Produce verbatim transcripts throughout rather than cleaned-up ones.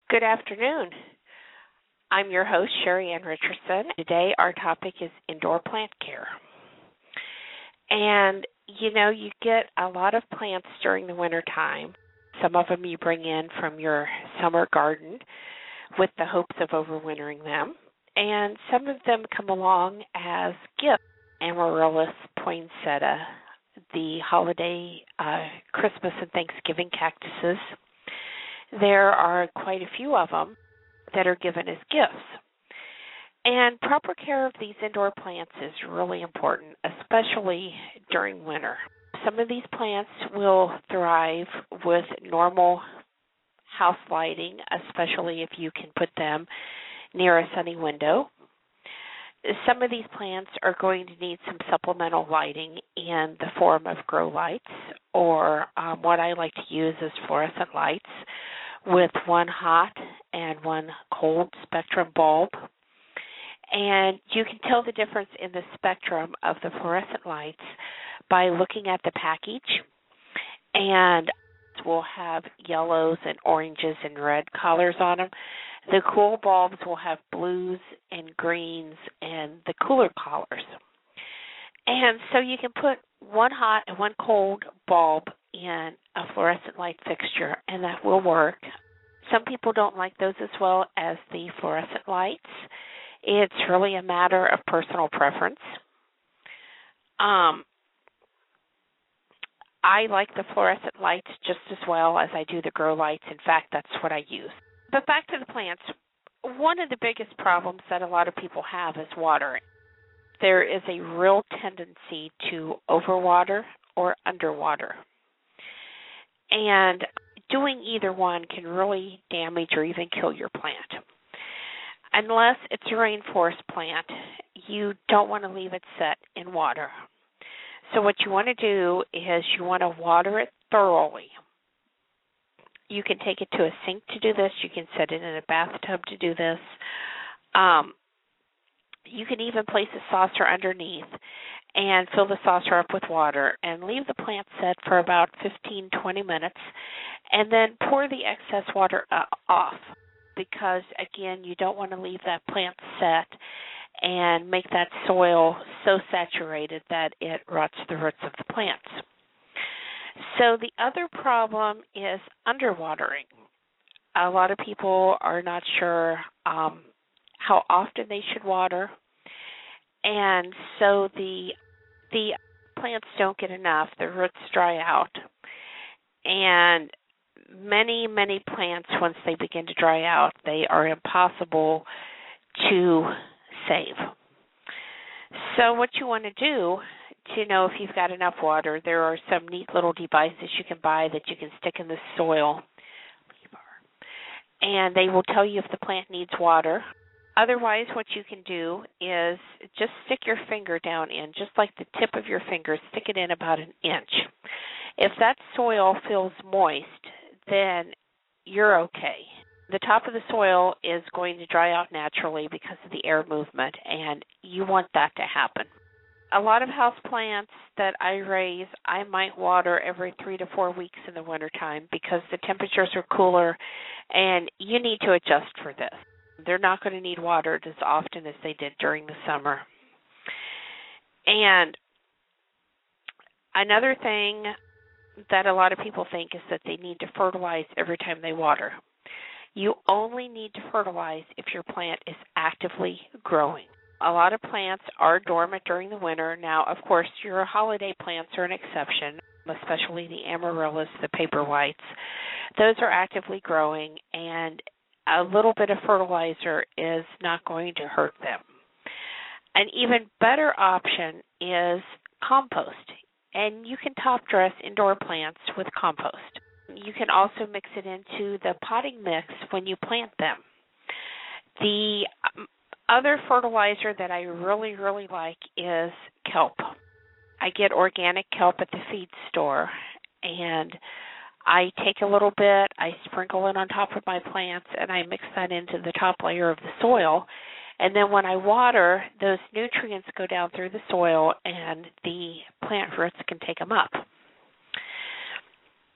Good afternoon. I'm your host, Sherry Ann Richardson. Today our topic is indoor plant care. And, you know, you get a lot of plants during the winter time. Some of them you bring in from your summer garden with the hopes of overwintering them. And some of them come along as gifts. Amaryllis poinsettia, the holiday uh, Christmas and Thanksgiving cactuses. There are quite a few of them that are given as gifts. And proper care of these indoor plants is really important, especially during winter. Some of these plants will thrive with normal house lighting, especially if you can put them near a sunny window. Some of these plants are going to need some supplemental lighting in the form of grow lights, or um, what I like to use is fluorescent lights with one hot and one cold spectrum bulb. And you can tell the difference in the spectrum of the fluorescent lights by looking at the package. And we'll have yellows and oranges and red colors on them. The cool bulbs will have blues and greens and the cooler colors. And so you can put one hot and one cold bulb in a fluorescent light fixture, and that will work. Some people don't like those as well as the fluorescent lights. It's really a matter of personal preference. Um, I like the fluorescent lights just as well as I do the grow lights. In fact, that's what I use. But back to the plants, one of the biggest problems that a lot of people have is watering. There is a real tendency to overwater or underwater. And doing either one can really damage or even kill your plant. Unless it's a rainforest plant, you don't want to leave it set in water. So what you want to do is you want to water it thoroughly. You can take it to a sink to do this. You can set it in a bathtub to do this. Um, you can even place a saucer underneath and fill the saucer up with water and leave the plant set for about fifteen, twenty minutes, and then pour the excess water uh, off because, again, you don't want to leave that plant set and make that soil so saturated that it rots the roots of the plants. So the other problem is underwatering. A lot of people are not sure um, how often they should water, and so the the plants don't get enough. The roots dry out, and many, many plants, once they begin to dry out, they are impossible to save. So what you want to do to know if you've got enough water, there are some neat little devices you can buy that you can stick in the soil, and they will tell you if the plant needs water. Otherwise, what you can do is just stick your finger down in, just like the tip of your finger, stick it in about an inch. If that soil feels moist, then you're okay. The top of the soil is going to dry out naturally because of the air movement, and you want that to happen. A lot of house plants that I raise, I might water every three to four weeks in the wintertime because the temperatures are cooler, and you need to adjust for this. They're not going to need watered as often as they did during the summer. And another thing that a lot of people think is that they need to fertilize every time they water. You only need to fertilize if your plant is actively growing. A lot of plants are dormant during the winter. Now, of course, your holiday plants are an exception, especially the amaryllis, the paper whites. Those are actively growing, and a little bit of fertilizer is not going to hurt them. An even better option is compost, and you can top dress indoor plants with compost. You can also mix it into the potting mix when you plant them. The other fertilizer that I really, really like is kelp. I get organic kelp at the feed store, and I take a little bit, I sprinkle it on top of my plants, and I mix that into the top layer of the soil. And then when I water, those nutrients go down through the soil, and the plant roots can take them up.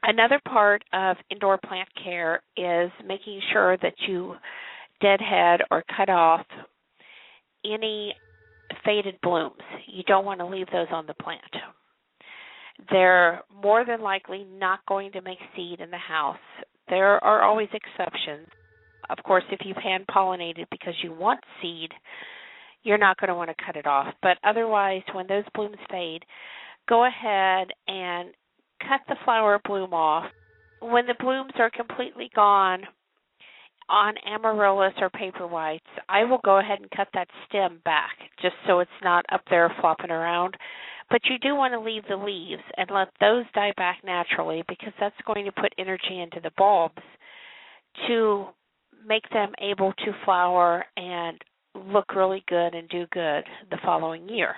Another part of indoor plant care is making sure that you deadhead or cut off any faded blooms. You don't want to leave those on the plant. They're more than likely not going to make seed in the house. There are always exceptions. Of course, if you've hand-pollinated because you want seed, you're not going to want to cut it off. But otherwise, when those blooms fade, go ahead and cut the flower bloom off. When the blooms are completely gone on amaryllis or paper whites, I will go ahead and cut that stem back just so it's not up there flopping around. But you do want to leave the leaves and let those die back naturally, because that's going to put energy into the bulbs to make them able to flower and look really good and do good the following year.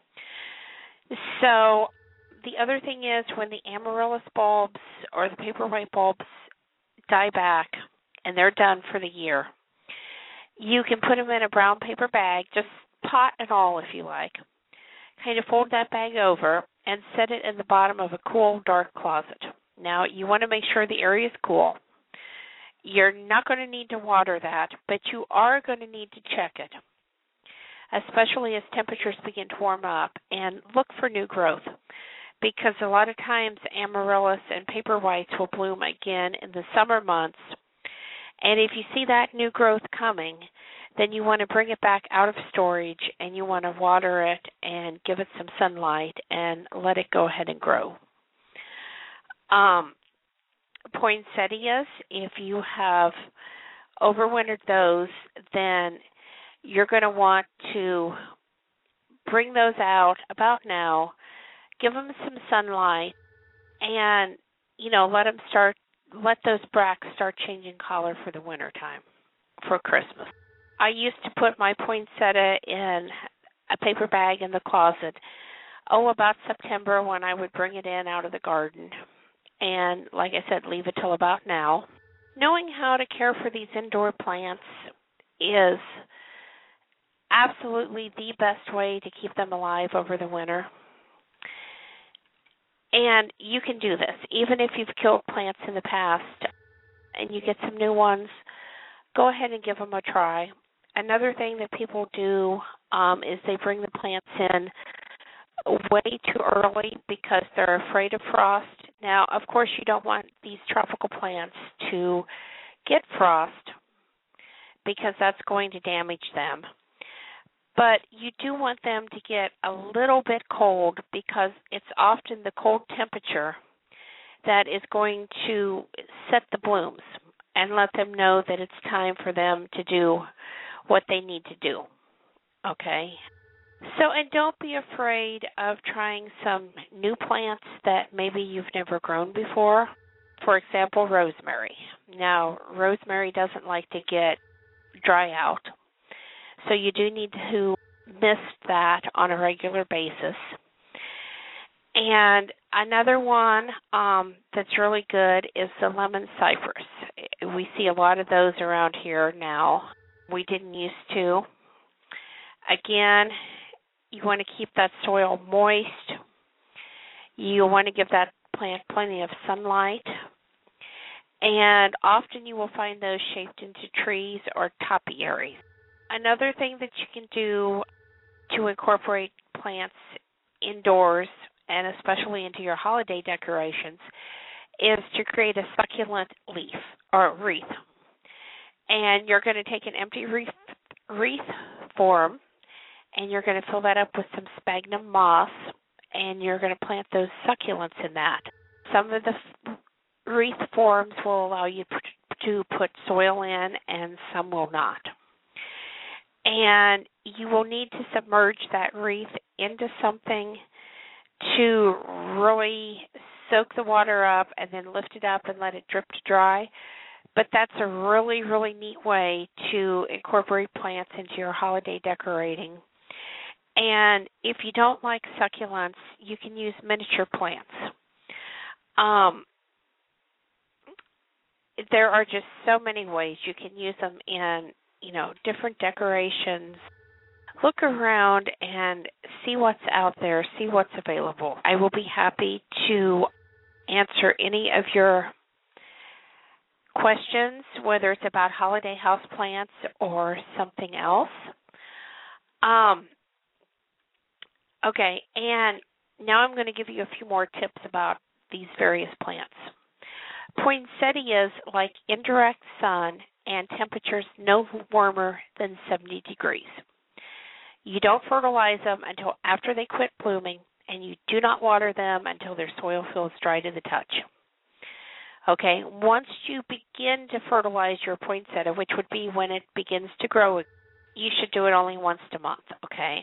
So the other thing is, when the amaryllis bulbs or the paper white bulbs die back and they're done for the year, you can put them in a brown paper bag, just pot and all if you like. Kind of fold that bag over and set it in the bottom of a cool, dark closet. Now, you want to make sure the area is cool. You're not going to need to water that, but you are going to need to check it, especially as temperatures begin to warm up, and look for new growth, because a lot of times amaryllis and paper whites will bloom again in the summer months. And if you see that new growth coming, then you want to bring it back out of storage and you want to water it and give it some sunlight and let it go ahead and grow. Um, poinsettias, if you have overwintered those, then you're going to want to bring those out about now, give them some sunlight, and, you know, let them start, let those bracts start changing color for the winter time, for Christmas. I used to put my poinsettia in a paper bag in the closet, oh, about September, when I would bring it in out of the garden. And like I said, leave it till about now. Knowing how to care for these indoor plants is absolutely the best way to keep them alive over the winter. And you can do this. Even if you've killed plants in the past and you get some new ones, go ahead and give them a try. Another thing that people do um, is they bring the plants in way too early because they're afraid of frost. Now, of course, you don't want these tropical plants to get frost because that's going to damage them. But you do want them to get a little bit cold, because it's often the cold temperature that is going to set the blooms and let them know that it's time for them to do what they need to do. Okay? So, and don't be afraid of trying some new plants that maybe you've never grown before. For example, rosemary. Now, rosemary doesn't like to get dry out, so you do need to mist that on a regular basis. And another one um, that's really good is the lemon cypress. We see a lot of those around here now. We didn't used to. Again, you want to keep that soil moist. You want to give that plant plenty of sunlight. And often you will find those shaped into trees or topiaries. Another thing that you can do to incorporate plants indoors, and especially into your holiday decorations, is to create a succulent leaf or wreath. And you're going to take an empty wreath, wreath form, and you're going to fill that up with some sphagnum moss, and you're going to plant those succulents in that. Some of the wreath forms will allow you to put soil in, and some will not. And you will need to submerge that wreath into something to really soak the water up and then lift it up and let it drip to dry. But that's a really, really neat way to incorporate plants into your holiday decorating. And if you don't like succulents, you can use miniature plants. Um, there are just so many ways you can use them in, you know, different decorations. Look around and see what's out there, see what's available. I will be happy to answer any of your questions, whether it's about holiday houseplants or something else. Um, okay, and now I'm going to give you a few more tips about these various plants. Poinsettias like indirect sun and temperatures no warmer than seventy degrees. You don't fertilize them until after they quit blooming, and you do not water them until their soil feels dry to the touch. Okay, once you begin to fertilize your poinsettia, which would be when it begins to grow, you should do it only once a month, okay?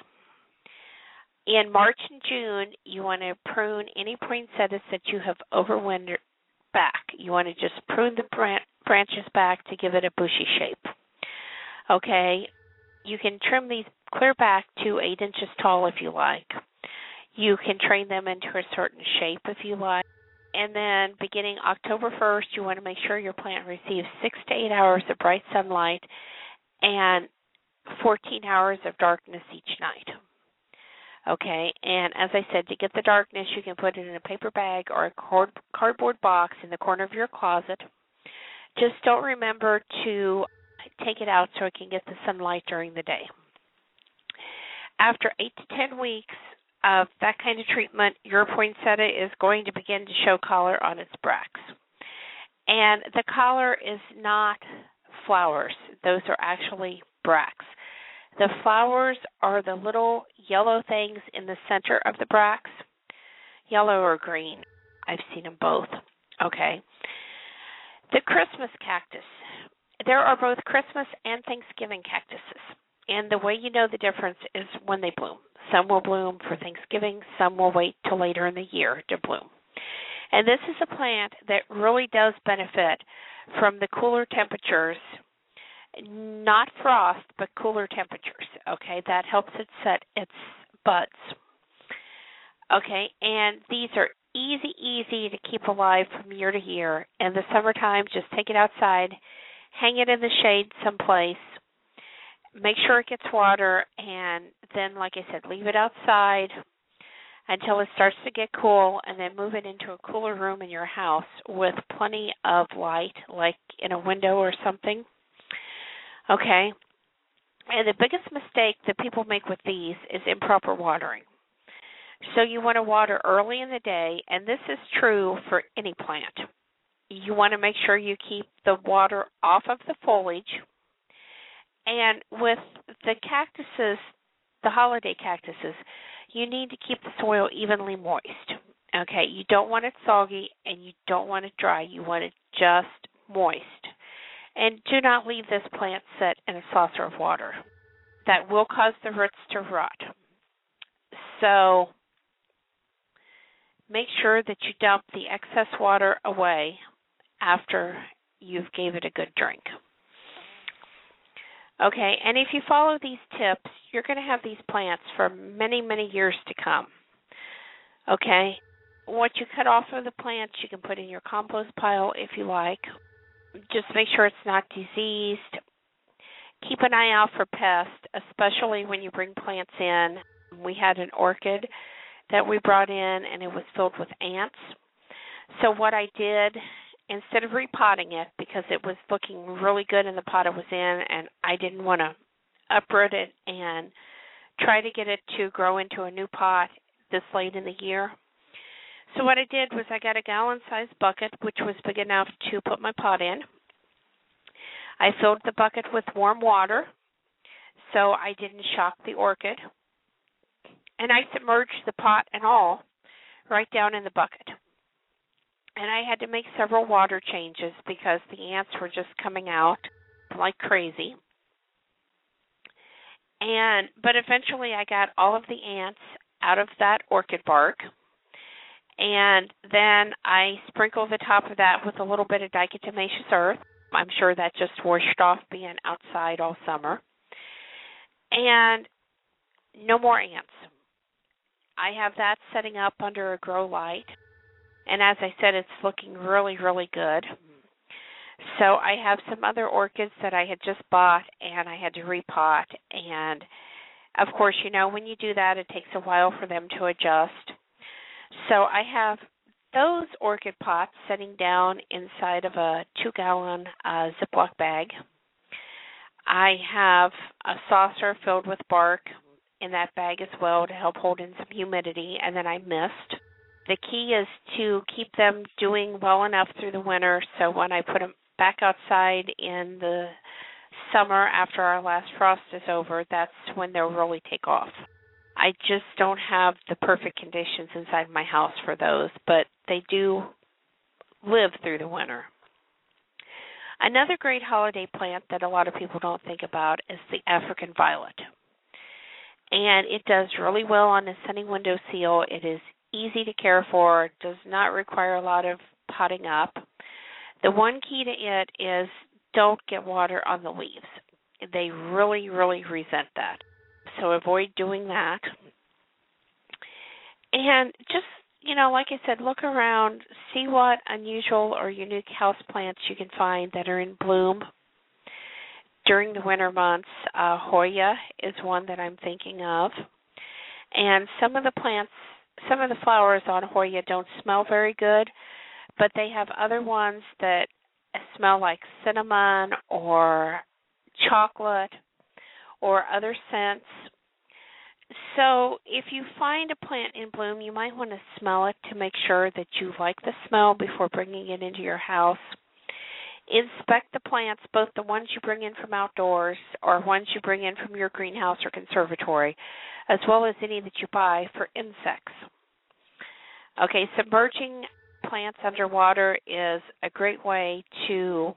In March and June, you want to prune any poinsettias that you have overwintered back. You want to just prune the branches back to give it a bushy shape. Okay, you can trim these clear back to eight inches tall if you like. You can train them into a certain shape if you like. And then beginning October first, you want to make sure your plant receives six to eight hours of bright sunlight and fourteen hours of darkness each night. Okay, and as I said, to get the darkness, you can put it in a paper bag or a cord- cardboard box in the corner of your closet. Just don't remember to take it out so it can get the sunlight during the day. After eight to ten weeks of that kind of treatment, your poinsettia is going to begin to show color on its bracts. And the color is not flowers. Those are actually bracts. The flowers are the little yellow things in the center of the bracts, yellow or green. I've seen them both. Okay. The Christmas cactus. There are both Christmas and Thanksgiving cactuses. And the way you know the difference is when they bloom. Some will bloom for Thanksgiving. Some will wait till later in the year to bloom. And this is a plant that really does benefit from the cooler temperatures, not frost, but cooler temperatures. Okay, that helps it set its buds. Okay, and these are easy, easy to keep alive from year to year. In the summertime, just take it outside, hang it in the shade someplace, make sure it gets water, and then, like I said, leave it outside until it starts to get cool, and then move it into a cooler room in your house with plenty of light, like in a window or something. Okay? And the biggest mistake that people make with these is improper watering. So you want to water early in the day, and this is true for any plant. You want to make sure you keep the water off of the foliage. And with the cactuses, the holiday cactuses, you need to keep the soil evenly moist. Okay, you don't want it soggy and you don't want it dry. You want it just moist. And do not leave this plant set in a saucer of water. That will cause the roots to rot. So make sure that you dump the excess water away after you've gave it a good drink. Okay, and if you follow these tips, you're going to have these plants for many, many years to come. Okay, what you cut off of the plants, you can put in your compost pile if you like. Just make sure it's not diseased. Keep an eye out for pests, especially when you bring plants in. We had an orchid that we brought in, and it was filled with ants. So what I did, instead of repotting it, because it was looking really good in the pot it was in, and I didn't want to uproot it and try to get it to grow into a new pot this late in the year. So what I did was I got a gallon-sized bucket, which was big enough to put my pot in. I filled the bucket with warm water so I didn't shock the orchid. And I submerged the pot and all right down in the bucket. And I had to make several water changes because the ants were just coming out like crazy. And but eventually I got all of the ants out of that orchid bark. And then I sprinkled the top of that with a little bit of diatomaceous earth. I'm sure that just washed off being outside all summer. And no more ants. I have that setting up under a grow light. And as I said, it's looking really, really good. So I have some other orchids that I had just bought, and I had to repot. And, of course, you know, when you do that, it takes a while for them to adjust. So I have those orchid pots sitting down inside of a two-gallon uh, Ziploc bag. I have a saucer filled with bark in that bag as well to help hold in some humidity, and then I mist. The key is to keep them doing well enough through the winter so when I put them back outside in the summer after our last frost is over, that's when they'll really take off. I just don't have the perfect conditions inside my house for those, but they do live through the winter. Another great holiday plant that a lot of people don't think about is the African violet. And it does really well on a sunny windowsill. It is easy to care for, does not require a lot of potting up. The one key to it is don't get water on the leaves. They really, really resent that. So avoid doing that. And just, you know, like I said, look around, see what unusual or unique houseplants you can find that are in bloom during the winter months. Uh, Hoya is one that I'm thinking of. And some of the plants, some of the flowers on Hoya don't smell very good, but they have other ones that smell like cinnamon or chocolate or other scents. So if you find a plant in bloom, you might want to smell it to make sure that you like the smell before bringing it into your house. Inspect the plants, both the ones you bring in from outdoors or ones you bring in from your greenhouse or conservatory, as well as any that you buy for insects. Okay, submerging plants underwater is a great way to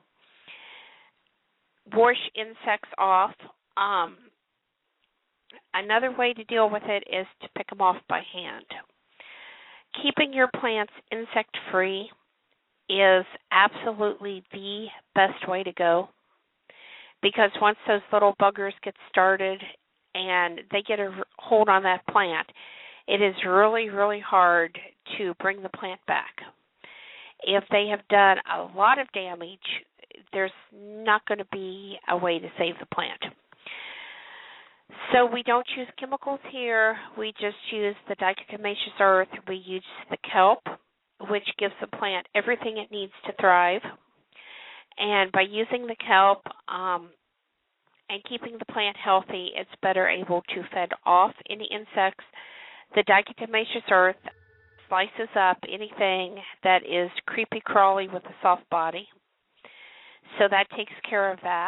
wash insects off. Um, another way to deal with it is to pick them off by hand. Keeping your plants insect-free is absolutely the best way to go, because once those little buggers get started and they get a hold on that plant, it is really, really hard to bring the plant back. If they have done a lot of damage, there's not going to be a way to save the plant. So we don't use chemicals here. We just use the diatomaceous earth. We use the kelp, which gives the plant everything it needs to thrive. And by using the kelp um, and keeping the plant healthy, it's better able to fend off any insects. The diatomaceous earth slices up anything that is creepy crawly with a soft body. So that takes care of that.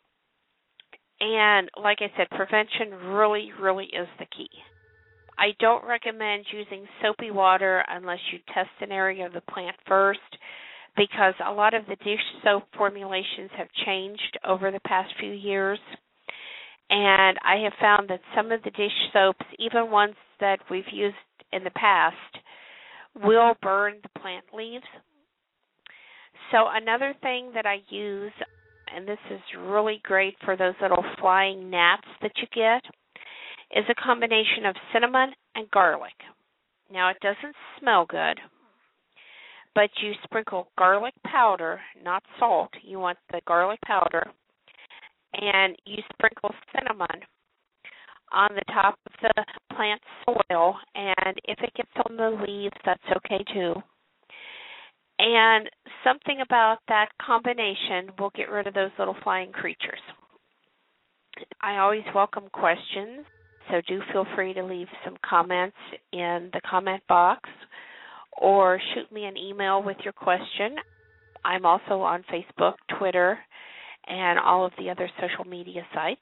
And like I said, prevention really, really is the key. I don't recommend using soapy water unless you test an area of the plant first, because a lot of the dish soap formulations have changed over the past few years. And I have found that some of the dish soaps, even ones that we've used in the past, will burn the plant leaves. So another thing that I use, and this is really great for those little flying gnats that you get, is a combination of cinnamon and garlic. Now, it doesn't smell good, but you sprinkle garlic powder, not salt. You want the garlic powder, and you sprinkle cinnamon on the top of the plant soil, and if it gets on the leaves, that's okay too. And something about that combination will get rid of those little flying creatures. I always welcome questions, so do feel free to leave some comments in the comment box or shoot me an email with your question. I'm also on Facebook, Twitter, and all of the other social media sites.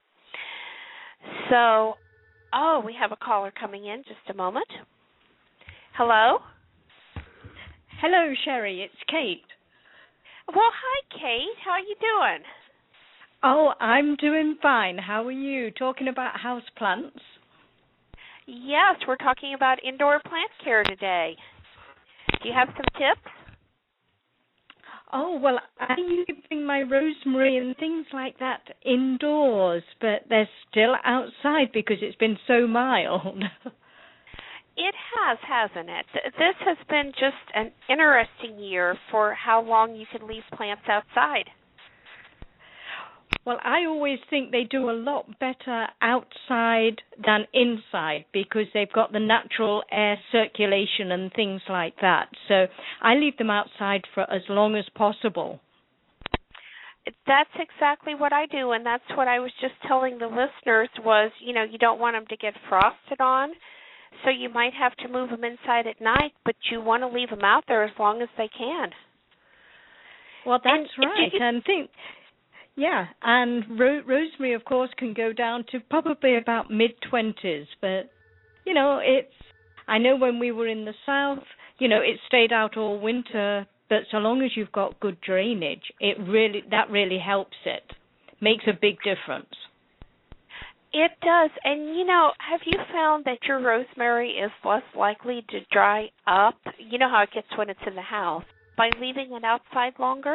So, oh, we have a caller coming in. Just a moment. Hello? Hello, Sherry. It's Kate. Well, hi, Kate. How are you doing? Oh, I'm doing fine. How are you? Talking about houseplants? Yes, we're talking about indoor plant care today. Do you have some tips? Oh, well, I'm keeping my rosemary and things like that indoors, but they're still outside because it's been so mild. It has, hasn't it? This has been just an interesting year for how long you can leave plants outside. Well, I always think they do a lot better outside than inside because they've got the natural air circulation and things like that. So I leave them outside for as long as possible. That's exactly what I do, and that's what I was just telling the listeners was, you know, you don't want them to get frosted on, so you might have to move them inside at night, but you want to leave them out there as long as they can. Well, that's and right, you, and think... Yeah, and ro- rosemary, of course, can go down to probably about mid-twenties. But, you know, it's, I know when we were in the south, you know, it stayed out all winter. But so long as you've got good drainage, it really that really helps it. Makes a big difference. It does. And, you know, have you found that your rosemary is less likely to dry up? You know how it gets when it's in the house. By leaving it outside longer?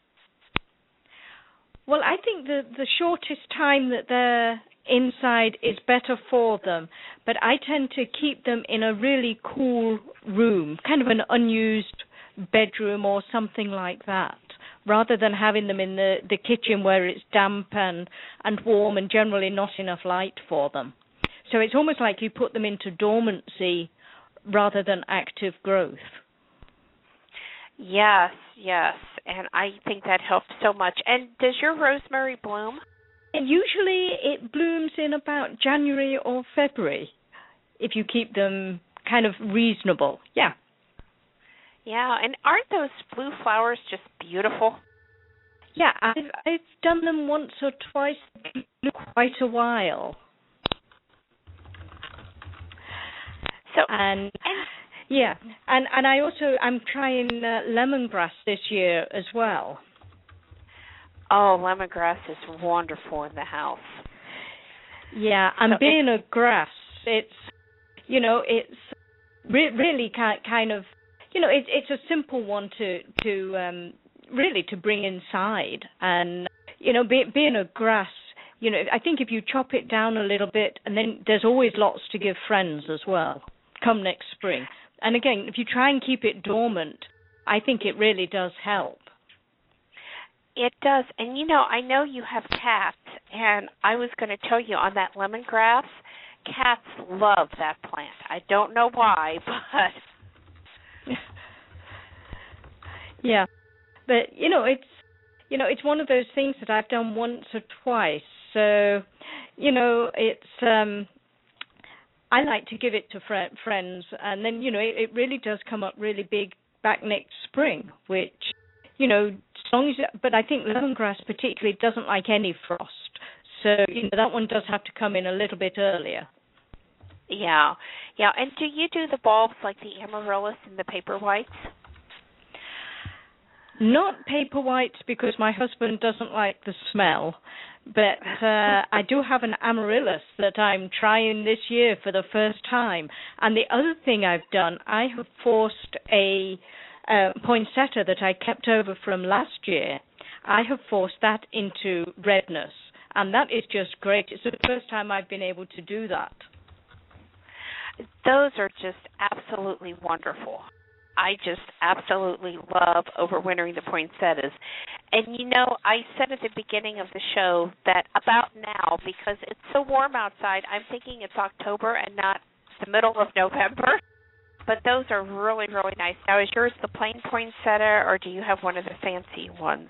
Well, I think the, the shortest time that they're inside is better for them, but I tend to keep them in a really cool room, kind of an unused bedroom or something like that, rather than having them in the, the kitchen where it's damp and, and warm and generally not enough light for them. So it's almost like you put them into dormancy rather than active growth. Yes, yes, and I think that helps so much. And does your rosemary bloom? Usually it blooms in about January or February, if you keep them kind of reasonable. Yeah. Yeah, and aren't those blue flowers just beautiful? Yeah, I've, I've done them once or twice, quite a while. So and... and Yeah, and and I also I'm trying uh, lemongrass this year as well. Oh, lemongrass is wonderful in the house. Yeah, and so being a grass, it's you know it's re- really kind kind of you know it's it's a simple one to to um, really to bring inside, and you know be, being a grass. You know, I think if you chop it down a little bit, and then there's always lots to give friends as well. Come next spring. And again, if you try and keep it dormant, I think it really does help. It does. And, you know, I know you have cats, and I was going to tell you on that lemongrass, cats love that plant. I don't know why, but... Yeah. But, you know, it's, you know, it's one of those things that I've done once or twice. So, you know, it's... um I like to give it to fr- friends, and then, you know, it, it really does come up really big back next spring, which, you know, as long as, but I think lemongrass particularly doesn't like any frost, so, you know, that one does have to come in a little bit earlier. Yeah, yeah, and do you do the bulbs like the amaryllis and the paper whites? Not paper whites because my husband doesn't like the smell. But uh, I do have an amaryllis that I'm trying this year for the first time. And the other thing I've done, I have forced a uh, poinsettia that I kept over from last year. I have forced that into redness. And that is just great. It's the first time I've been able to do that. Those are just absolutely wonderful. I just absolutely love overwintering the poinsettias. And, you know, I said at the beginning of the show that about now, because it's so warm outside, I'm thinking it's October and not the middle of November. But those are really, really nice. Now, is yours the plain poinsettia, or do you have one of the fancy ones?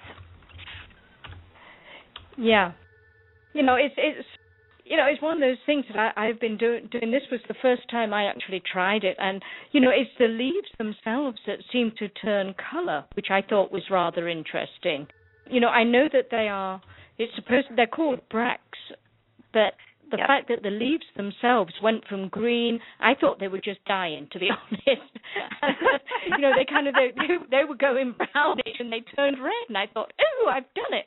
Yeah. You know, it's... it's You know, it's one of those things that I, I've been do, doing. This was the first time I actually tried it. And, you know, it's the leaves themselves that seem to turn color, which I thought was rather interesting. You know, I know that they are, it's supposed, they're called bracts, but the yep. fact that the leaves themselves went from green, I thought they were just dying, to be honest. You know, they kind of, they, they were going brownish and they turned red. And I thought, oh, I've done it.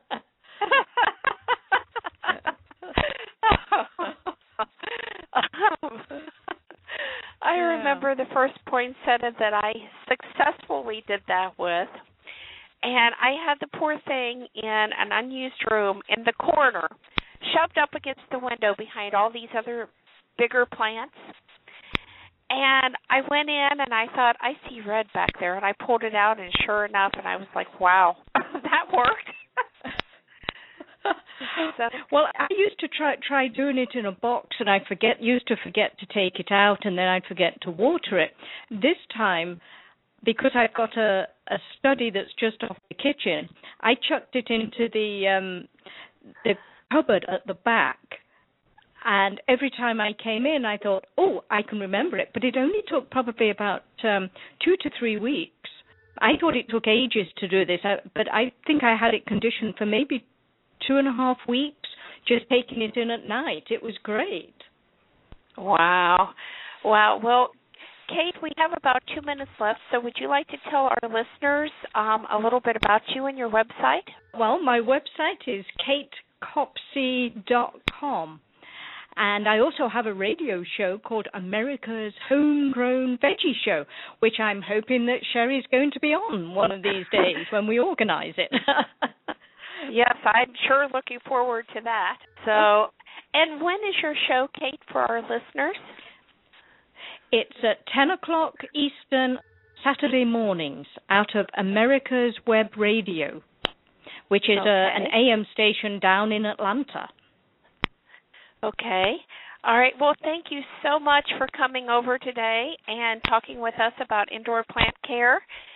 I yeah. remember the first poinsettia that I successfully did that with, and I had the poor thing in an unused room in the corner, shoved up against the window behind all these other bigger plants. And I went in and I thought, I see red back there, and I pulled it out, and sure enough, and I was like, wow, that worked. So, well, I used to try try doing it in a box, and I forget used to forget to take it out, and then I'd forget to water it. This time, because I've got a, a study that's just off the kitchen, I chucked it into the um, the cupboard at the back. And every time I came in, I thought, oh, I can remember it. But it only took probably about um, two to three weeks. I thought it took ages to do this, but I think I had it conditioned for maybe two and a half weeks, just taking it in at night. It was great. Wow. Wow. Well, Kate, we have about two minutes left, so would you like to tell our listeners um, a little bit about you and your website? Well, my website is kate copsey dot com. And I also have a radio show called America's Homegrown Veggie Show, which I'm hoping that Sherry's going to be on one of these days when we organize it. Yes, I'm sure looking forward to that. So, and when is your show, Kate, for our listeners? It's at ten o'clock Eastern Saturday mornings out of America's Web Radio, which is okay. a, an A M station down in Atlanta. Okay. All right. Well, thank you so much for coming over today and talking with us about indoor plant care.